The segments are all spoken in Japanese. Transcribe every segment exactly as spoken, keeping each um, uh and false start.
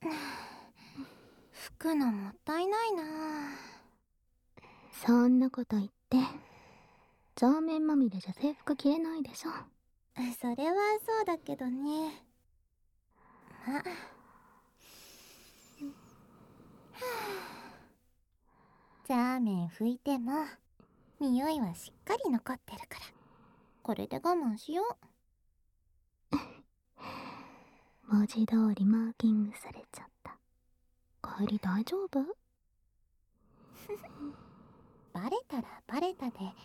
拭くのもったいないな。 そんなこと言ってザーメンまみれじゃ制服着れないでしょ。 それはそうだけどね。まあザーメン拭いても匂いはしっかり残ってるから、これで我慢しよう。 文字通りマーキングされちゃった。帰り大丈夫？ バレたらバレたでね。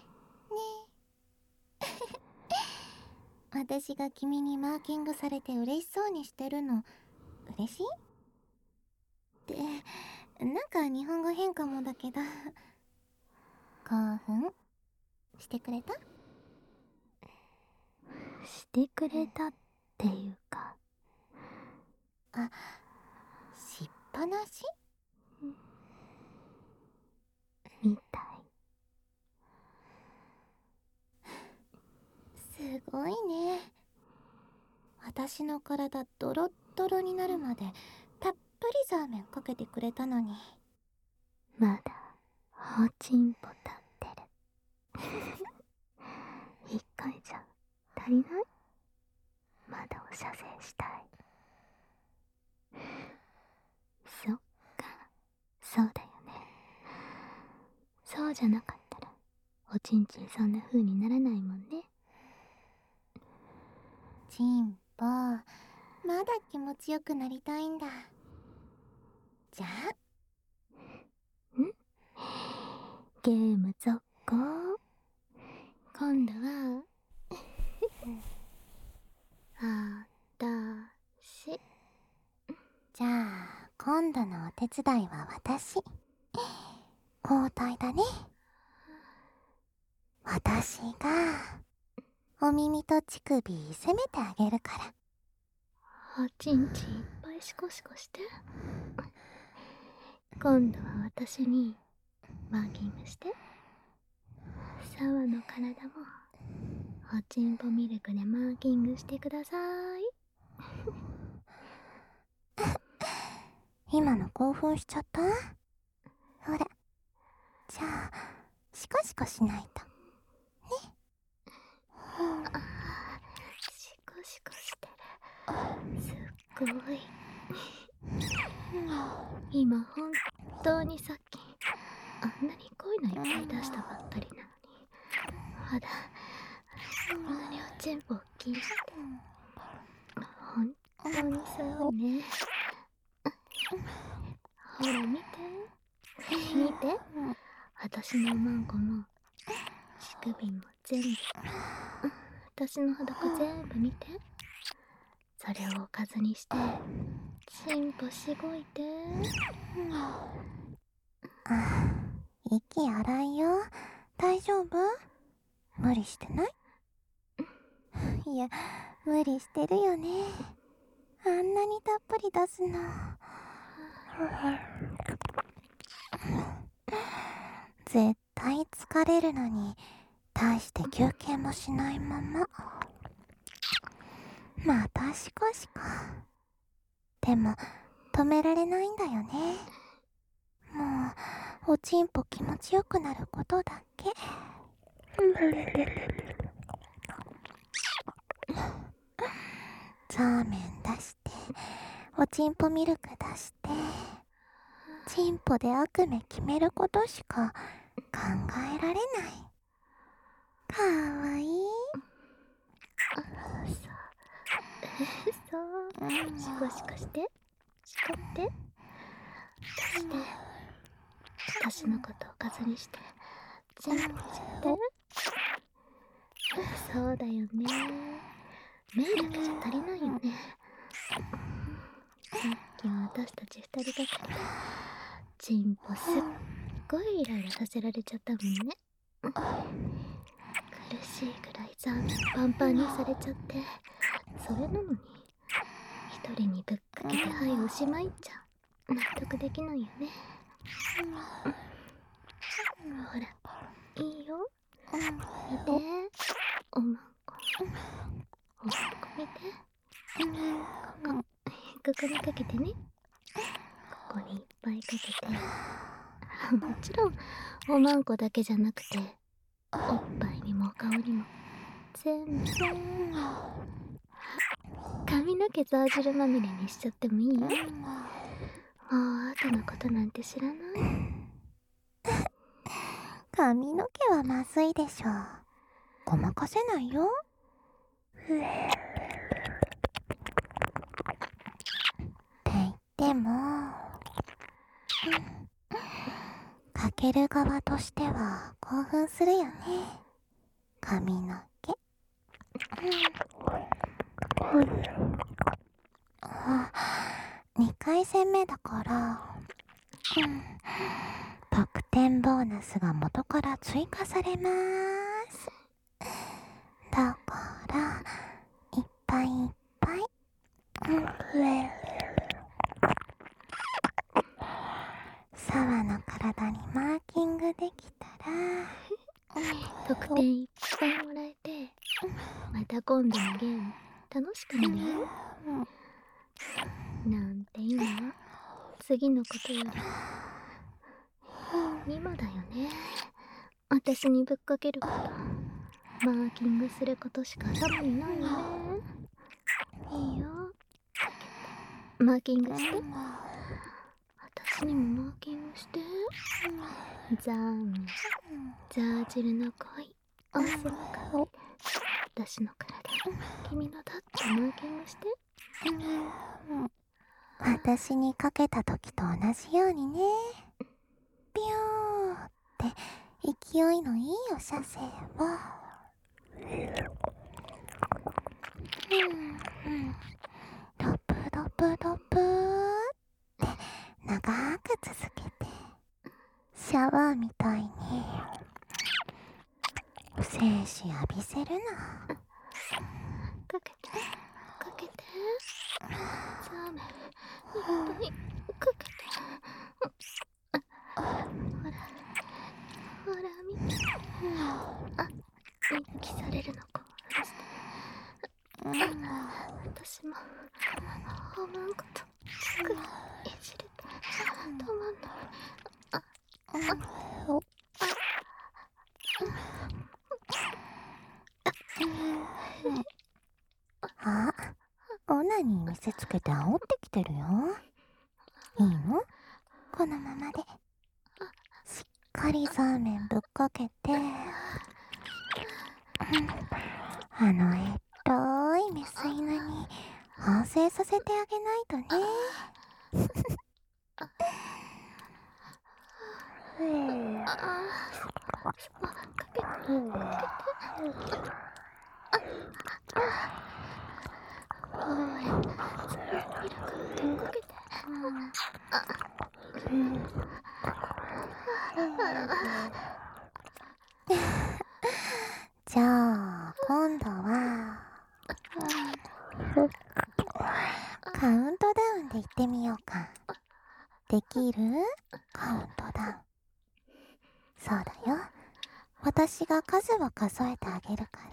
私が君にマーキングされて嬉しそうにしてるの嬉しい？ってなんか日本語変かもだけど、興奮してくれた？ してくれたっていうか、 あ、しっぱなしみたい。 すごいね。私の体ドロッドロになるまでたっぷりザーメンかけてくれたのに。 まだおちんぽ立ってる。一回じゃ足りない？まだお射精したい。そっか、そうだよね。そうじゃなかったらおちんちんそんな風にならないもんね。 チンポ、まだ気持ちよくなりたいんだ。じゃあん？ゲーム続行。今度はあたし。 じゃあ今度のお手伝いは私。交代だね。私がお耳と乳首攻めてあげるから。 おちんちんいっぱいシコシコして。今度は私にマーキングして。サワの体もおちんぽミルクでマーキングしてください。 今の興奮しちゃった？ほら、じゃあシコシコしないとね。 あ、シコシコしてる。すっごい。今本当にさっきあんなに濃いのいっぱい出したばっかりなのに、まだこんなにおちんぽ大きいって本当にすごいね。ほら見て見て、私のマンコも乳首も全部、私の裸全部見て。それをおかずにしてチンポしごいて。 あ、息荒いよ。大丈夫？無理してない？いや、無理してるよね。あんなにたっぷり出すの。絶対疲れるのに大して休憩もしないまま。またシコシコ。でも止められないんだよね。もうおちんぽ気持ちよくなることだけ。ザーメン出して、おちんぽミルク出して、チンポで悪夢決めることしか考えられない。かわいい。 そう、シコシコして、シコって、そして私のことおかずにして全部しちゃって。そうだよね、目だけじゃ足りないよね。さっきは私たち二人だけでチンポすっごいイライラさせられちゃったもんね。苦しいくらいザーメンパンパンにされちゃって、それなのに一人にぶっかけてはいおしまいじゃ納得できないよね。ほらいいよ、見て、おまんこ、おまんこ見て、ここここにかけてね。 こにいっぱいかけて、もちろんおまんこだけじゃなくて、おっぱいにも顔にも全部全部髪の毛ザージルまみれにしちゃってもいい？もう後のことなんて知らない。 髪の毛はまずいでしょ。ごまかせないよ。って言っても、かける側としては興奮するよね。髪の毛。あ、にかい戦目だから、うん、得点ボーナスが元から追加されます。だからいっぱいいっぱい、うん、沢の体にマーキングできたら得点いっぱいもらえて、また今度のゲーム楽しくなるよ。なんて今は次のことより今だよね。私にぶっかけること、マーキングすることしか頭にないよね。いいよ、マーキングして。私にもマーキングして。ザーメン、ザージルの恋、汗の香り、私の体、君のだってマーキングして。 私にかけた時と同じようにね。ビューって勢いのいいお射精を。ドプドプドプって長く続けて、シャワーみたいに精子浴びせるの。 かけてかけて、ザーメンいっぱいかけて。ほらほら見て、あ、見抜きされるのこうして。私もおまんことくいじれて止まんない。あああ、オナニー見せつけて煽ってきてるよ。いいの？このままでしっかりザーメンぶっかけて、あのえっといメス犬に反省させてあげないとね。じゃあ今度はカウントダウンでいってみようか。できる？カウントダウン。そうだよ。私が数を数えてあげるから、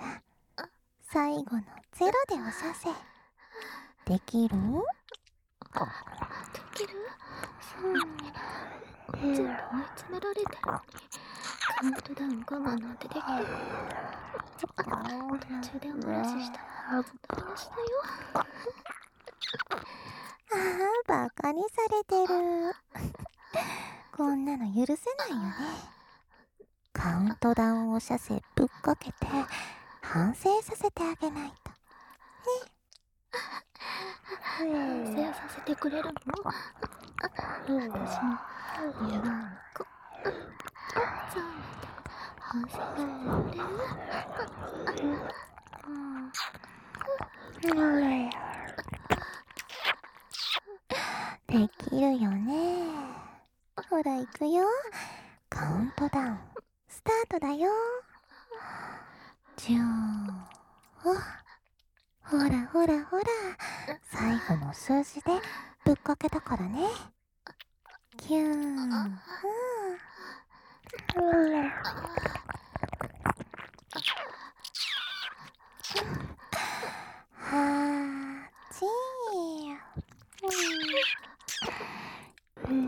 最後のゼロでお射精。できる？ できる？そうなのに全部追い詰められてるのにカウントダウン我慢なんてできるか？途中でお漏らししたら台無しだよ。 ああ、バカにされてる。こんなの許せないよね。カウントダウンお射精ぶっかけて反省させてあげないと反省させてくれるの？私のおまんこザーメンで反省させてくれる？ できるよね。ほら行くよ。カウントダウンスタートだよ。じゅう、ほらほらほら、最後の数字でぶっかけたからね。きゅう、うん、はち、うん、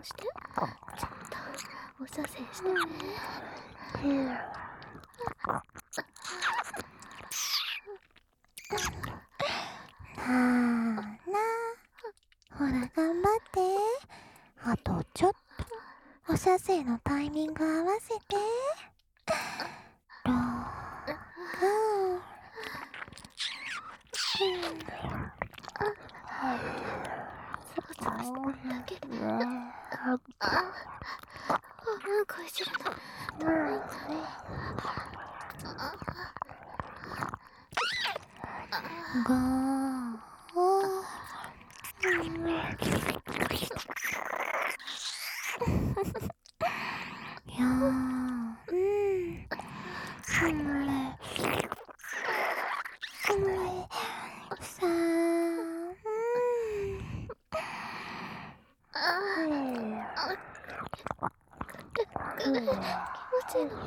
してちゃんとお射精してね。 なあなあ、ほら頑張って。あとちょっとお射精のタイミング合わせて。ろく、 そろそろしただけで。あ、うんこいじるのダメだね。 ご、よん、さん、 気持ちいいの。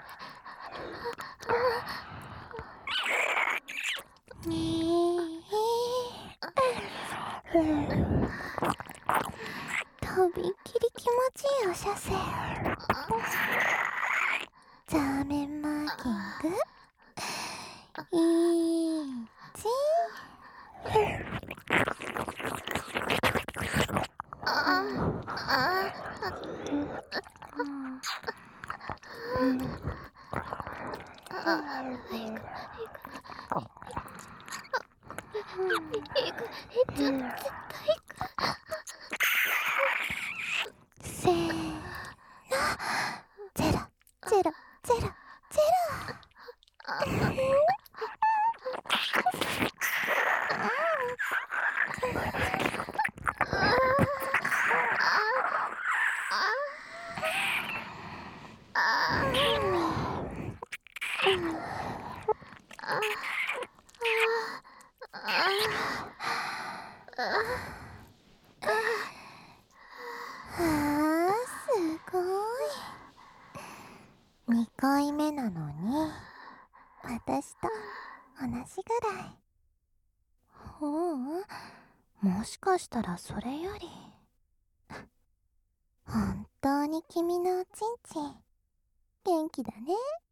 に、とびっきり気持ちいいお射精。ザーメンマーキングいち、せーの、ゼロ、ゼロ、ゼロ、ゼロ。あー、すごい。にかいめなのに私と同じぐらい。ほう、もしかしたらそれより本当に君のおちんちん元気だね。